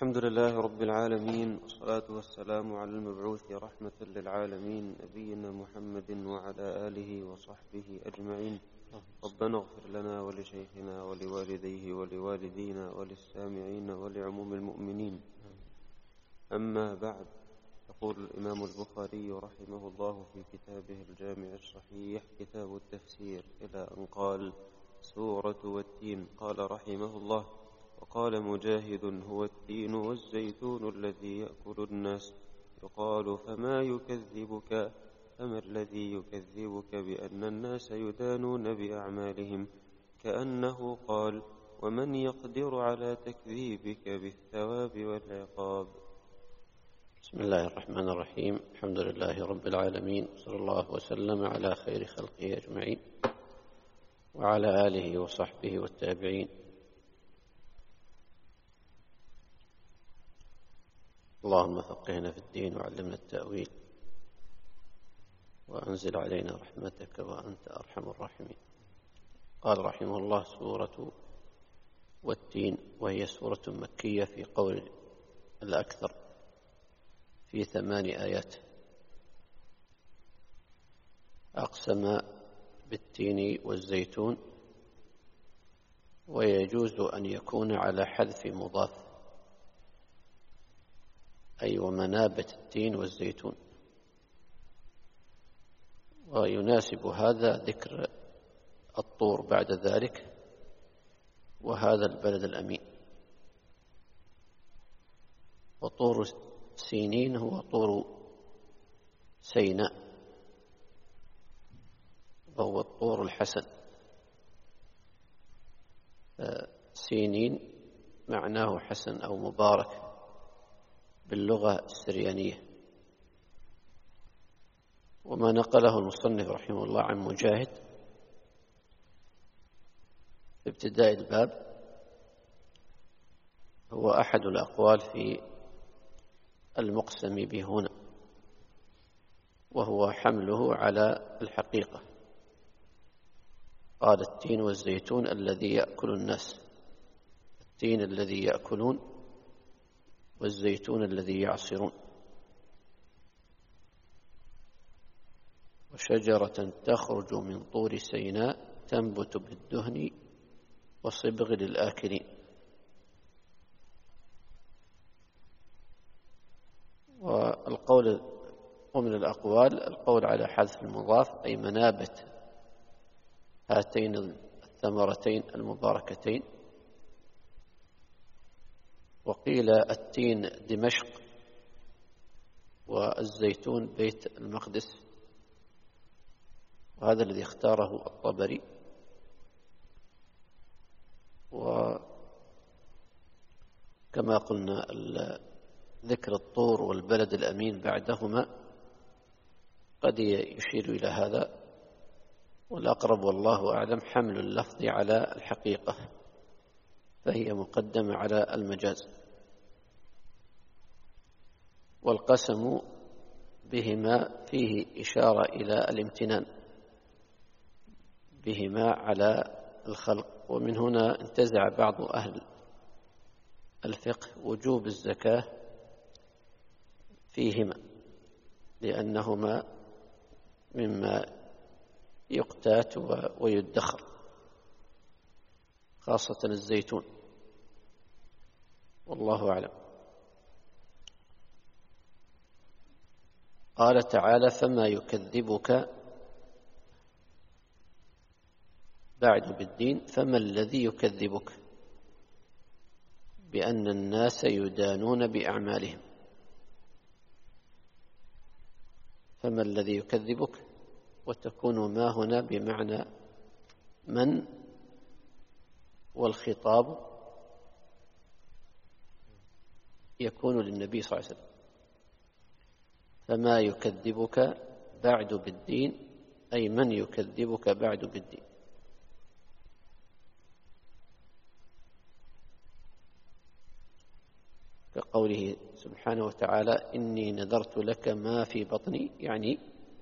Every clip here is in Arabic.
الحمد لله رب العالمين، والصلاة والسلام على المبعوث رحمة للعالمين نبينا محمد وعلى آله وصحبه أجمعين. ربنا اغفر لنا ولشيخنا ولوالديه ولوالدينا وللسامعين ولعموم المؤمنين. أما بعد، يقول الإمام البخاري رحمه الله في كتابه الجامع الصحيح كتاب التفسير إلى أن قال: سورة والتين. قال رحمه الله: وقال مجاهد: هو التين والزيتون الذي يأكل الناس. يقال: فما الذي يكذبك بأن الناس يدانون بأعمالهم؟ كأنه قال: ومن يقدر على تكذيبك بالثواب والعقاب. بسم الله الرحمن الرحيم. الحمد لله رب العالمين، صلى الله وسلم على خير خلقه أجمعين وعلى آله وصحبه والتابعين. اللهم فقهنا في الدين وعلمنا التأويل وأنزل علينا رحمتك وأنت أرحم الراحمين. قال رحمه الله: سورة والتين، وهي سورة مكية في قول الأكثر، في 8 آيات. أقسم بالتين والزيتون، ويجوز أن يكون على حذف مضاف، أي ومنابت التين والزيتون، ويناسب هذا ذكر الطور بعد ذلك، وهذا البلد الأمين. وطور سينين هو طور سيناء، وهو الطور الحسن. سينين معناه حسن أو مبارك باللغة السريانية. وما نقله المصنف رحمه الله عن مجاهد في ابتداء الباب هو أحد الأقوال في المقسم به هنا، وهو حمله على الحقيقة. قال: التين والزيتون الذي يأكل الناس. التين الذي يأكلون، والزيتون الذي يعصرون. وشجرة تخرج من طور سيناء تنبت بالدهن وصبغ للآكلين. ومن الأقوال القول على حذف المضاف، أي منابت هاتين الثمرتين المباركتين. وقيل التين دمشق، والزيتون بيت المقدس، وهذا الذي اختاره الطبري. وكما قلنا ذكر الطور والبلد الأمين بعدهما قد يشير إلى هذا، والأقرب والله أعلم حمل اللفظ على الحقيقة، فهي مقدمة على المجاز. والقسم بهما فيه إشارة إلى الامتنان بهما على الخلق. ومن هنا انتزع بعض أهل الفقه وجوب الزكاة فيهما، لأنهما مما يقتات ويدخر، خاصة الزيتون، والله أعلم. قال تعالى: فما يكذبك بعد بالدين. فما الذي يكذبك بأن الناس يدانون بأعمالهم؟ فما الذي يكذبك، وتكون ما هنا بمعنى من، والخطاب يكون للنبي صلى الله عليه وسلم. فما يكذبك بعد بالدين، أي من يكذبك بعد بالدين. كقوله سبحانه وتعالى: إني نذرت لك ما في بطني، يعني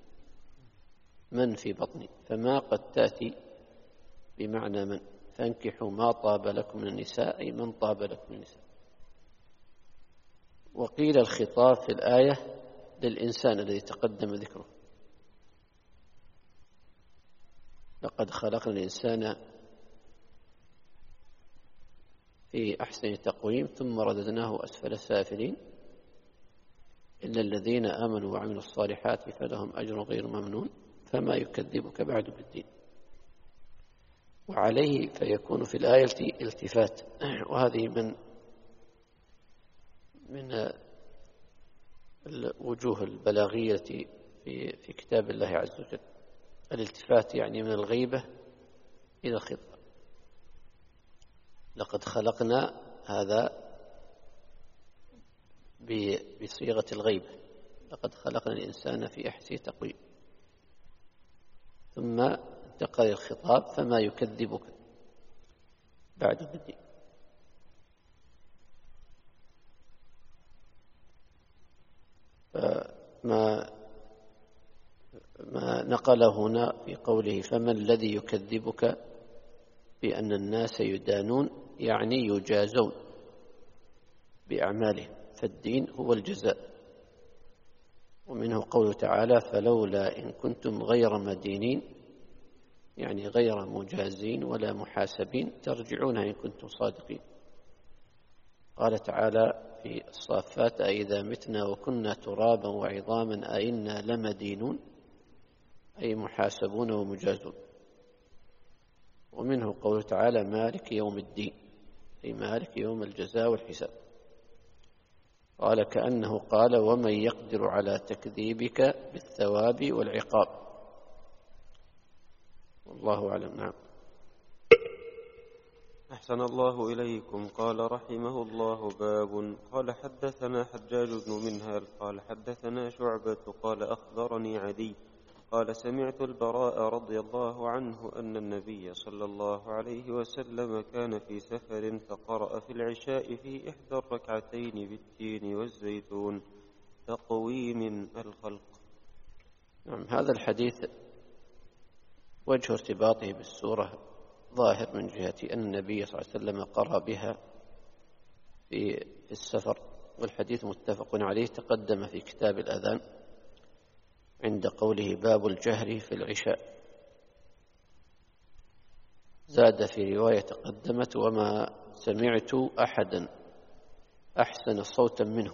من في بطني. فما قد تأتي بمعنى من. فانكحوا ما طاب لكم من النساء، أي من طاب لكم من النساء. وقيل الخطاب في الآية للإنسان الذي تقدم ذكره. لقد خلقنا الإنسان في أحسن تقويم ثم رددناه أسفل سافلين إلا الذين آمنوا وعملوا الصالحات فلهم أجر غير ممنون فما يكذبك بعد بالدين. وعليه فيكون في الآية التفات، وهذه من الوجوه البلاغية في كتاب الله عز وجل. الالتفات يعني من الغيبة إلى الخطاب. لقد خلقنا هذا بصيغة الغيبة، لقد خلقنا الإنسان في أحسن تقويم، ثم انتقل الخطاب فما يكذبك بعد بالدين. ما نقله هنا في قوله فما الذي يكذبك بأن الناس يدانون، يعني يجازون بأعمالهم، فالدين هو الجزاء. ومنه قوله تعالى فلولا إن كنتم غير مدينين، يعني غير مجازين ولا محاسبين ترجعونها إن كنتم صادقين. قال تعالى في الصافات أئذا متنا وكنا ترابا وعظاما أئنا لمدينون، أي محاسبون ومجازون. ومنه قوله تعالى مالك يوم الدين، أي مالك يوم الجزاء والحساب. قال كأنه قال ومن يقدر على تكذيبك بالثواب والعقاب. والله أعلم. نعم. أحسن الله إليكم. قال رحمه الله باب. قال حدثنا حجاج بن منهل قال حدثنا شعبة قال أخبرني عدي قال سمعت البراء رضي الله عنه أن النبي صلى الله عليه وسلم كان في سفر فقرأ في العشاء في إحدى الركعتين بالتين والزيتون تقويم الخلق. نعم. هذا الحديث وجه ارتباطه بالسورة ظاهر من جهة أن النبي صلى الله عليه وسلم قرأ بها في السفر، والحديث متفق عليه تقدم في كتاب الأذان عند قوله باب الجهر في العشاء. زاد في رواية تقدمت وما سمعت أحدا أحسن صوتا منه،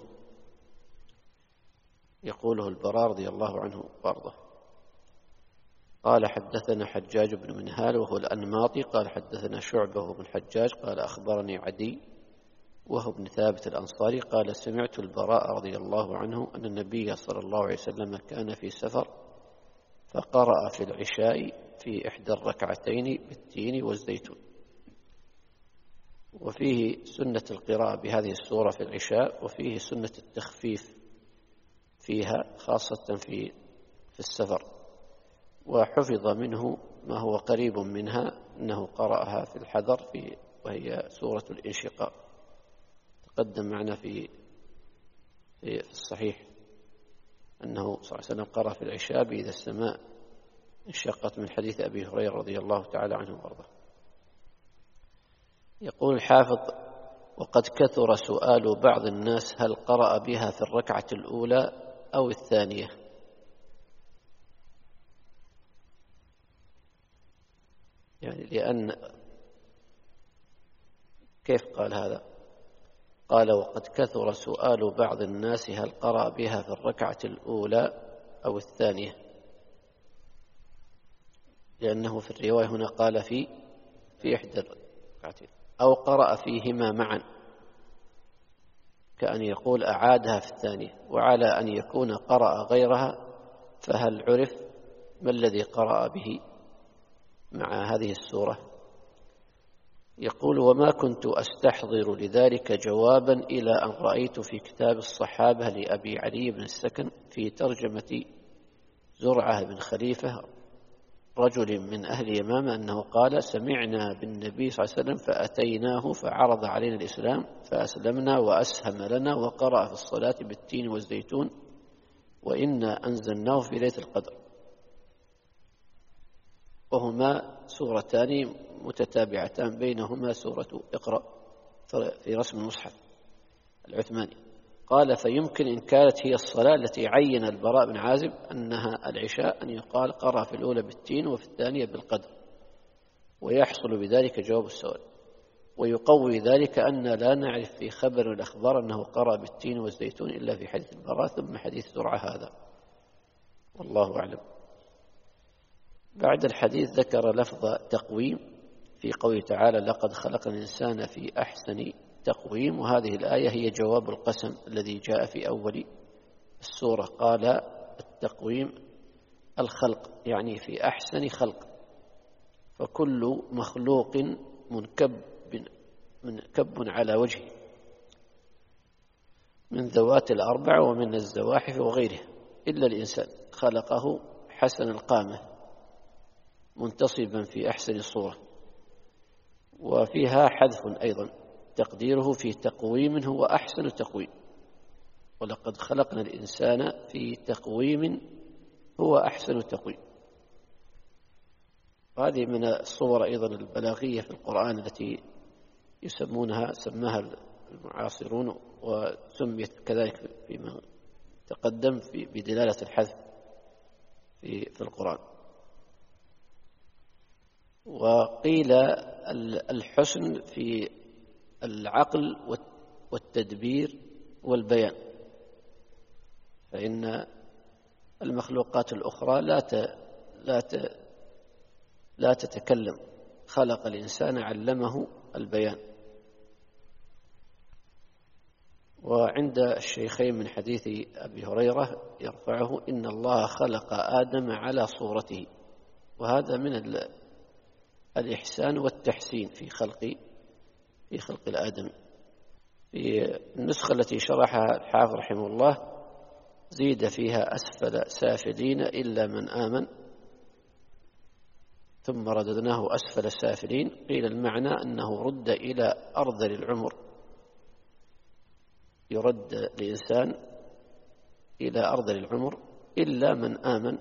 يقوله البراء رضي الله عنه وارضاه. قال حدثنا حجاج بن منهال وهو الأنماطي قال حدثنا شعبة وهو بن حجاج قال أخبرني عدي وهو ابن ثابت الأنصاري قال سمعت البراء رضي الله عنه أن النبي صلى الله عليه وسلم كان في سفر فقرأ في العشاء في إحدى الركعتين بالتين والزيتون. وفيه سنة القراءة بهذه السورة في العشاء، وفيه سنة التخفيف فيها خاصة في السفر. وحفظ منه ما هو قريب منها أنه قرأها في الحذر وهي سورة الانشقاق، تقدم معنا في الصحيح أنه صلى الله عليه وسلم قرأ في العشاء بإذا السماء انشقت من حديث أبي هريرة رضي الله تعالى عنه وارضاه. يقول الحافظ وقد كثر سؤال بعض الناس هل قرأ بها في الركعة الأولى أو الثانية. يعني لأن كيف قال هذا؟ قال وقد كثر سؤال بعض الناس هل قرأ بها في الركعة الأولى أو الثانية، لأنه في الرواية هنا قال في إحدى الركعتين أو قرأ فيهما معا، كأن يقول أعادها في الثانية. وعلى أن يكون قرأ غيرها فهل عرف ما الذي قرأ به مع هذه السورة؟ يقول وما كنت أستحضر لذلك جوابا إلى أن رأيت في كتاب الصحابة لأبي علي بن السكن في ترجمة زرعة بن خليفة رجل من أهل يمامة أنه قال سمعنا بالنبي صلى الله عليه وسلم فأتيناه فعرض علينا الإسلام فأسلمنا وأسهم لنا وقرأ في الصلاة بالتين والزيتون وإنا أنزلناه في ليلة القدر. وهما سورتان متتابعتان بينهما سورة اقرأ في رسم المصحف العثماني. قال فيمكن إن كانت هي الصلاة التي عين البراء بن عازب أنها العشاء أن يقال قرأ في الأولى بالتين وفي الثانية بالقدر، ويحصل بذلك جواب السؤال. ويقوي ذلك أن لا نعرف في خبر الأخبار أنه قرأ بالتين والزيتون إلا في حديث البراء ثم حديث زرعة هذا، والله أعلم. بعد الحديث ذكر لفظ تقويم في قوله تعالى لقد خلق الإنسان في أحسن تقويم، وهذه الآية هي جواب القسم الذي جاء في أول السورة. قال التقويم الخلق، يعني في أحسن خلق، فكل مخلوق منكب على وجهه من ذوات الأربع ومن الزواحف وغيره إلا الإنسان خلقه حسن القامة منتصبا في أحسن صورة. وفيها حذف أيضا تقديره في تقويم هو أحسن تقويم، ولقد خلقنا الإنسان في تقويم هو أحسن تقويم. هذه من الصور أيضا البلاغية في القرآن التي سماها المعاصرون وسميت كذلك فيما تقدم بدلالة الحذف في القرآن. وقيل الحسن في العقل والتدبير والبيان، فإن المخلوقات الأخرى لا تتكلم، خلق الإنسان علمه البيان. وعند الشيخين من حديث أبي هريرة يرفعه إن الله خلق آدم على صورته، وهذا من الإحسان والتحسين في خلق الآدم. في النسخة التي شرحها الحافظ رحمه الله زيد فيها أسفل سافلين إلا من آمن ثم رددناه أسفل سافلين. قيل المعنى أنه رد إلى أرذل العمر، يرد الإنسان إلى أرذل العمر إلا من آمن.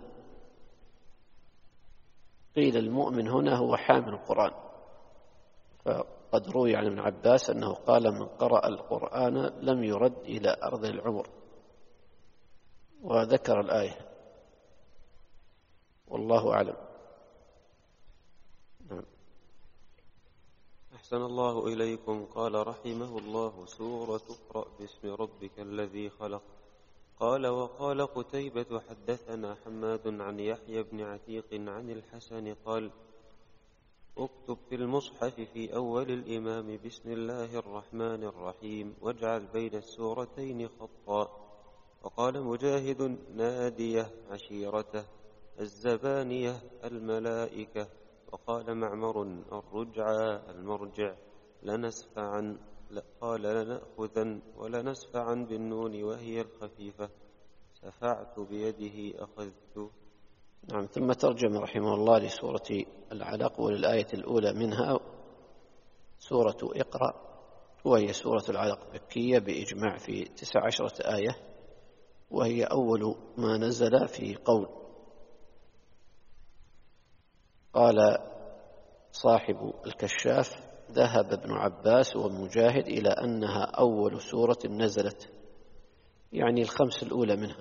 قيل المؤمن هنا هو حامل القرآن، فقد روي عن ابن عباس أنه قال من قرأ القرآن لم يرد إلى أرذل العمر، وذكر الآية والله أعلم. نعم. أحسن الله إليكم. قال رحمه الله سورة اقرأ باسم ربك الذي خلق. قال وقال قتيبة حدثنا حماد عن يحيى بن عتيق عن الحسن قال اكتب في المصحف في أول الإمام بسم الله الرحمن الرحيم واجعل بين السورتين خطا. وقال مجاهد نادية عشيرته، الزبانية الملائكة. وقال معمر الرجعى المرجع، لنسفعا قال لنأخذن ولنسفعا بالنون وهي الخفيفة، سفعت بيده أخذت. نعم. ثم ترجم رحمه الله لسورة العلق وللآية الأولى منها سورة اقرأ، وهي سورة العلق مكية بإجماع في 19 آية، وهي أول ما نزل في قول. قال صاحب الكشاف ذهب ابن عباس ومجاهد إلى أنها أول سورة نزلت، يعني الخمس الأولى منها،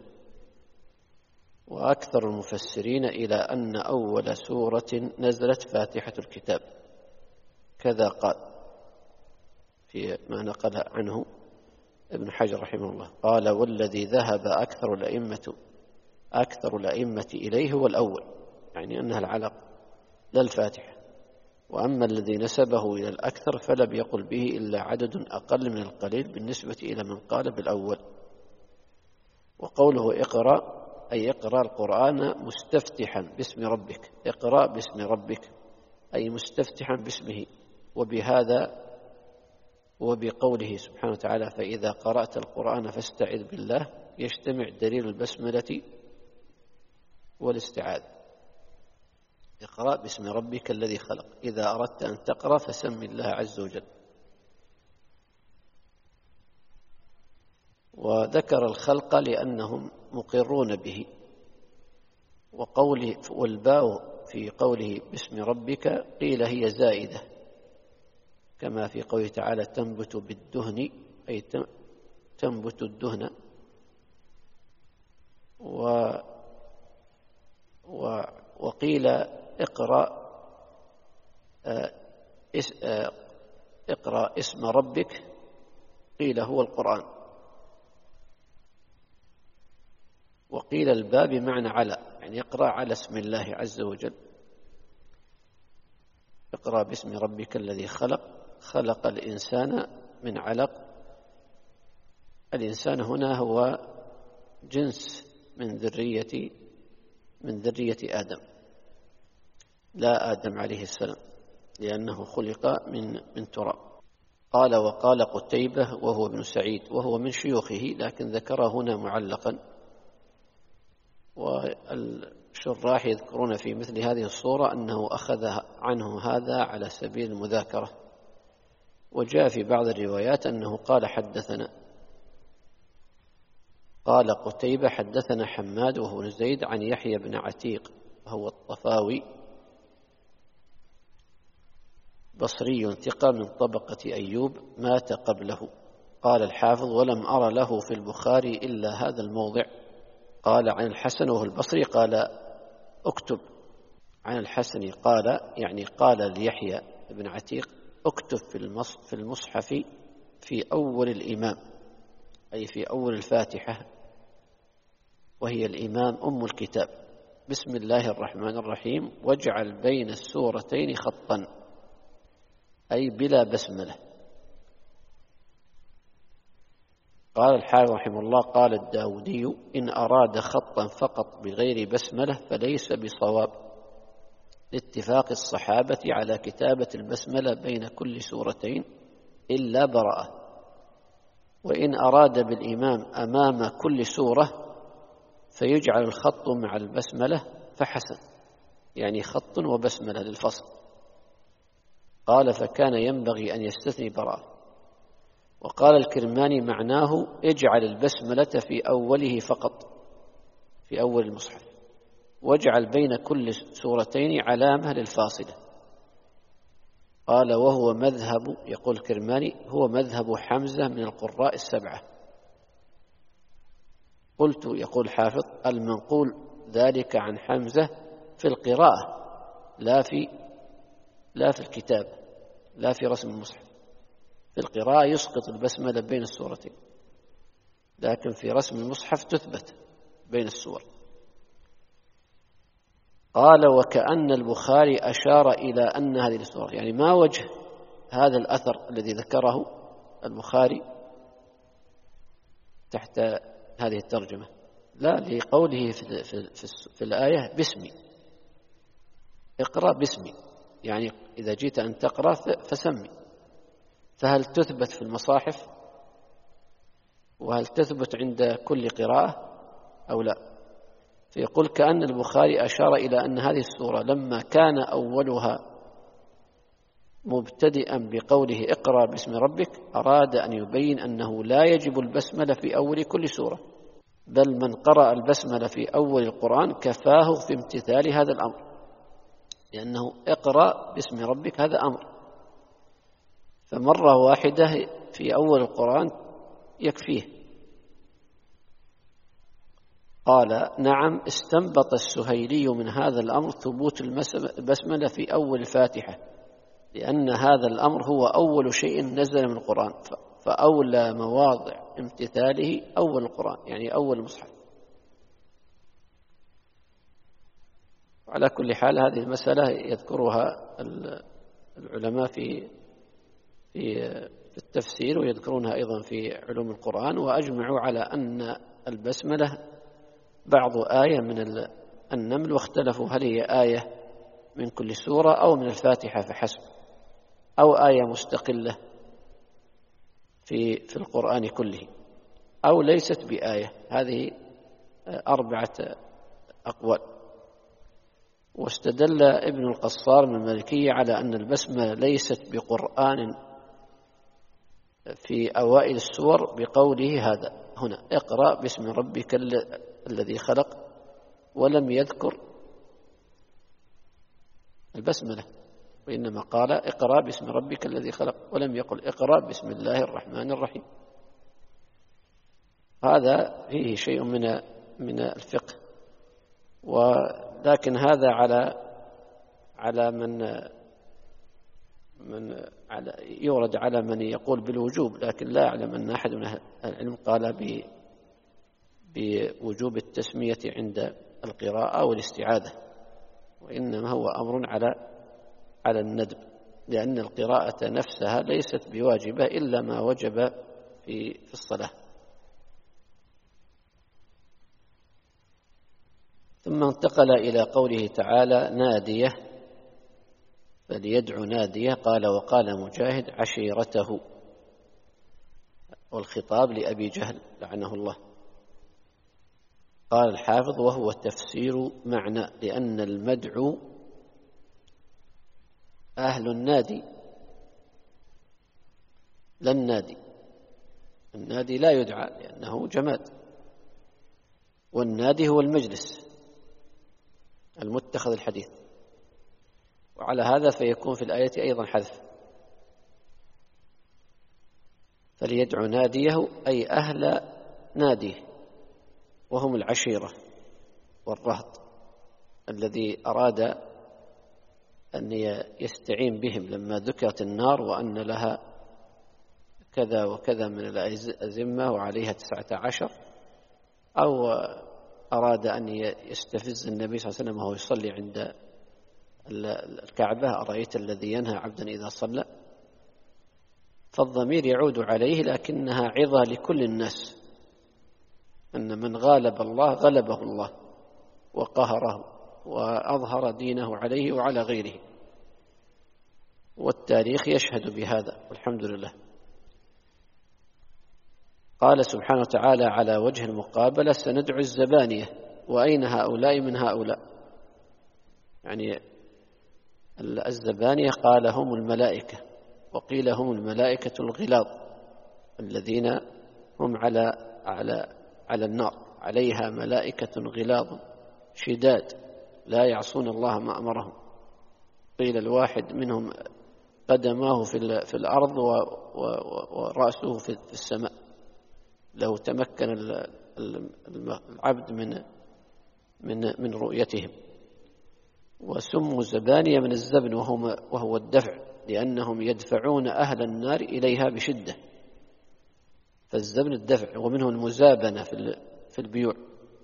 وأكثر المفسرين إلى أن أول سورة نزلت فاتحة الكتاب، كذا قال في ما نقل عنه ابن حجر رحمه الله. قال والذي ذهب أكثر الأئمة إليه هو الأول، يعني أنها العلق لا الفاتحة. وأما الذي نسبه إلى الأكثر فلم يقل به إلا عدد أقل من القليل بالنسبة إلى من قال بالأول. وقوله اقرأ أي اقرأ القرآن مستفتحا باسم ربك، اقرأ باسم ربك أي مستفتحا باسمه. وبهذا وبقوله سبحانه وتعالى فإذا قرأت القرآن فاستعذ بالله يجتمع دليل البسملة والاستعاذة. اقرأ باسم ربك الذي خلق، إذا أردت أن تقرأ فسم الله عز وجل. وذكر الخلق لأنهم مقرون به. وقوله والباء في قوله باسم ربك قيل هي زائدة، كما في قوله تعالى تنبت بالدهن أي تنبت الدهن. وقيل اقرأ اسم ربك، قيل هو القرآن. وقيل الباء بمعنى على، يعني اقرأ على اسم الله عز وجل. اقرأ باسم ربك الذي خلق، خلق الإنسان من علق. الإنسان هنا هو جنس من ذرية آدم، لا آدم عليه السلام، لأنه خلق من تراب. قال وقال قتيبة وهو ابن سعيد وهو من شيوخه، لكن ذكر هنا معلقا. والشراح يذكرون في مثل هذه الصورة أنه أخذ عنه هذا على سبيل المذاكرة. وجاء في بعض الروايات أنه قال حدثنا، قال قتيبة حدثنا حماد وهو بن زيد عن يحيى بن عتيق وهو الطفاوي، بصري ثقة من طبقة أيوب، مات قبله. قال الحافظ قال أرى له في البخاري إلا هذا الموضع. قال عن الحسن وهو البصري قال اكتب. عن الحسن قال، يعني قال ليحيى بن عتيق اكتب في المصحف في أول الإمام، أي في أول الفاتحة، وهي الإمام أم الكتاب، بسم الله الرحمن الرحيم، واجعل بين السورتين خطا، أي بلا بسملة. قال الحافظ رحمه الله قال الداودي إن أراد خطا فقط بغير بسملة فليس بصواب، لاتفاق الصحابة على كتابة البسملة بين كل سورتين إلا براءة. وإن أراد بالإمام أمام كل سورة فيجعل الخط مع البسملة فحسن، يعني خط وبسملة للفصل. قال فكان ينبغي أن يستثني براءة. وقال الكرماني معناه اجعل البسملة في أوله فقط، في أول المصحف، واجعل بين كل سورتين علامة للفاصلة. قال وهو مذهب، يقول الكرماني هو مذهب حمزة من القراء السبعة. قلت، يقول حافظ المنقول ذلك عن حمزة في القراءة لا في الكتاب، لا في رسم المصحف. في القراءة يسقط البسملة بين السورتين، لكن في رسم المصحف تثبت بين السور. قال وكأن البخاري أشار إلى أن هذه السورة، يعني ما وجه هذا الأثر الذي ذكره البخاري تحت هذه الترجمة؟ لا، لقوله في الآية باسمي، اقرأ باسمي، يعني إذا جيت أن تقرأ فسمي. فهل تثبت في المصاحف؟ وهل تثبت عند كل قراءة أو لا؟ فيقول كأن البخاري أشار إلى أن هذه السورة لما كان أولها مبتدئا بقوله اقرأ باسم ربك، أراد أن يبين أنه لا يجب البسملة في أول كل سورة، بل من قرأ البسملة في أول القرآن كفاه في امتثال هذا الأمر، لأنه اقرأ باسم ربك هذا أمر، فمرة واحدة في أول القرآن يكفيه. قال نعم، استنبط السهيلي من هذا الأمر ثبوت البسملة في أول الفاتحة، لأن هذا الأمر هو أول شيء نزل من القرآن، فأولى مواضع امتثاله أول القرآن، يعني أول المصحف. وعلى كل حال هذه المسألة يذكرها العلماء في التفسير، ويذكرونها أيضا في علوم القرآن، وأجمعوا على أن البسملة بعض آية من النمل، واختلفوا هل هي آية من كل سورة أو من الفاتحة فحسب، أو آية مستقلة في القرآن كله، أو ليست بآية. هذه 4 أقوال. واستدل ابن القصار من المالكية على أن البسملة ليست بقرآن في أوائل السور بقوله هذا هنا اقرأ باسم ربك الذي خلق، ولم يذكر البسملة، وإنما قال اقرأ باسم ربك الذي خلق، ولم يقل اقرأ بسم الله الرحمن الرحيم. هذا فيه شيء من الفقه، ولكن هذا على من يورد على من يقول بالوجوب، لكن لا أعلم أن أحد من أهل العلم قال بوجوب التسمية عند القراءة والاستعاذة، وإنما هو أمر على الندب، لأن القراءة نفسها ليست بواجبة إلا ما وجب في الصلاة. ثم انتقل إلى قوله تعالى نادية، فليدع نادية. قال وقال مجاهد عشيرته، والخطاب لأبي جهل لعنه الله. قال الحافظ وهو تفسير معنى، لأن المدعو أهل النادي لا النادي. النادي لا يدعى لأنه جماد، والنادي هو المجلس المتخذ الحديث. وعلى هذا فيكون في الآية أيضا حذف، فليدعو ناديه أي أهل ناديه، وهم العشيرة والرهط الذي أراد أن يستعين بهم لما ذكرت النار وأن لها كذا وكذا من الأزمة وعليها 19، أو أراد أن يستفز النبي صلى الله عليه وسلم وهو يصلي عند الكعبة أرأيت الذي ينهى عبدا إذا صلى، فالضمير يعود عليه، لكنها عظة لكل الناس أن من غالب الله غلبه الله وقهره وأظهر دينه عليه وعلى غيره، والتاريخ يشهد بهذا والحمد لله. قال سبحانه وتعالى على وجه المقابلة سندعو الزبانية، وأين هؤلاء من هؤلاء؟ يعني الزبانية قال هم الملائكة، وقيل هم الملائكة الغلاظ الذين هم على النار، عليها ملائكة غلاظ شداد لا يعصون الله ما أمرهم. قيل الواحد منهم قدماه في الأرض ورأسه في السماء، لو تمكن العبد من رؤيتهم. وسموا زبانية من الزبن وهو الدفع، لأنهم يدفعون أهل النار إليها بشدة، فالزبن الدفع. ومنه المزابنة في البيوع.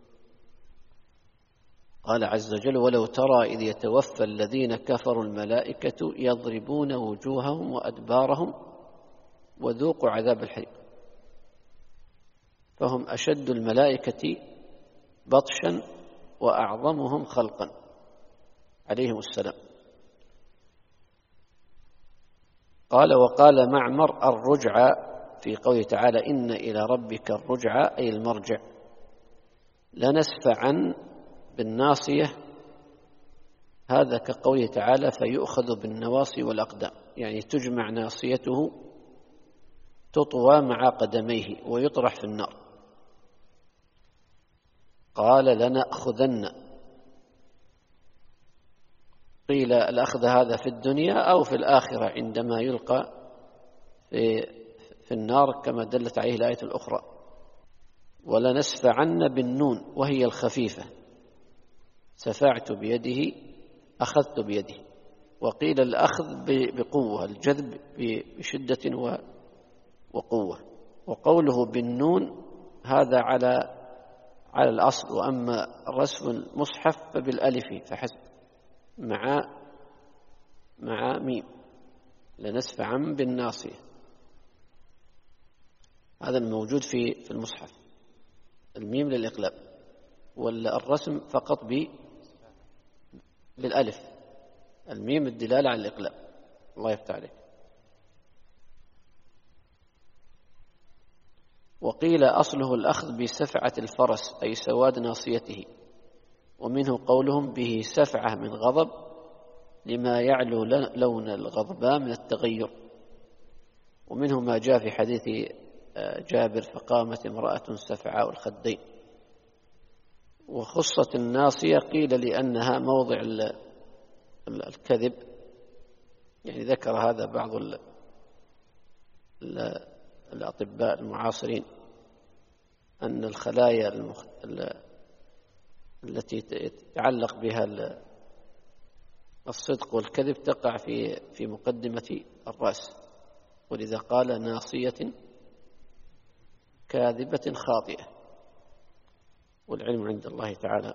قال عز وجل ولو ترى إذ يتوفى الذين كفروا الملائكة يضربون وجوههم وأدبارهم وذوقوا عذاب الحريق، فهم أشد الملائكة بطشا وأعظمهم خلقا عليهم السلام. قال وقال معمر الرجعى في قوله تعالى إن إلى ربك الرجعى أي المرجع. لنسفعا بالناصية، هذا كقوله تعالى فيؤخذ بالنواصي والأقدام، يعني تجمع ناصيته تطوى مع قدميه ويطرح في النار. قال لنأخذن، قيل الأخذ هذا في الدنيا أو في الآخرة عندما يلقى في النار كما دلت عليه الآية الأخرى. ولنسفعن بالنون وهي الخفيفة، سفعت بيده أخذت بيده. وقيل الأخذ بقوة، الجذب بشدة وقوة. وقوله بالنون هذا على الأصل، وأما رسم المصحف فبالألف فحسب مع ميم. لنسفعا بالناصية، هذا الموجود في المصحف، الميم للإقلاب، والرسم فقط بالألف، الميم الدلالة على الإقلاب. الله يفتح عليك. وقيل أصله الأخذ بسفعة الفرس أي سواد ناصيته، ومنه قولهم به سفعة من غضب لما يعلو لون الغضبان من التغير. ومنه ما جاء في حديث جابر فقامت امرأة سفعاء الخدين. وخصت الناصية قيل لأنها موضع الكذب، يعني ذكر هذا بعض الأطباء المعاصرين أن الخلايا التي تتعلق بها الصدق والكذب تقع في مقدمة الرأس، ولذا قال ناصية كاذبة خاطئة، والعلم عند الله تعالى.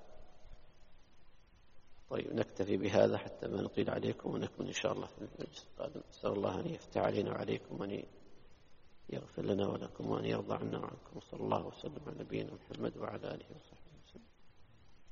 طيب نكتفي بهذا حتى ما نطيل عليكم، ونكمل إن شاء الله في المجلس القادم. أسأل الله أن يفتح علينا وعليكم، وأن يغفر لنا ولكم، وأن يرضى عنا وعنكم. صلى الله وسلم على نبينا محمد وعلى آله وصحبه.